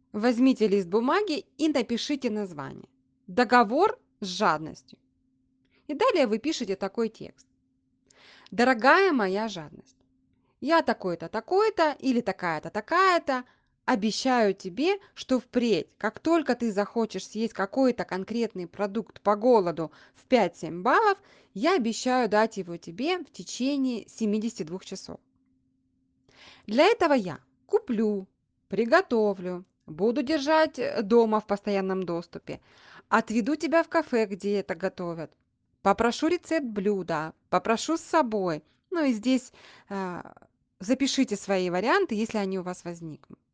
Возьмите лист бумаги и напишите название. Договор с жадностью. И далее вы пишете такой текст. Дорогая моя жадность, я такой-то, такой-то или такая-то, такая-то обещаю тебе, что впредь, как только ты захочешь съесть какой-то конкретный продукт по голоду в 5-7 баллов, я обещаю дать его тебе в течение 72 часов. Для этого я куплю, приготовлю, буду держать дома в постоянном доступе, отведу тебя в кафе, где это готовят, попрошу рецепт блюда, попрошу с собой. Ну и здесь а, запишите свои варианты, если они у вас возникнут.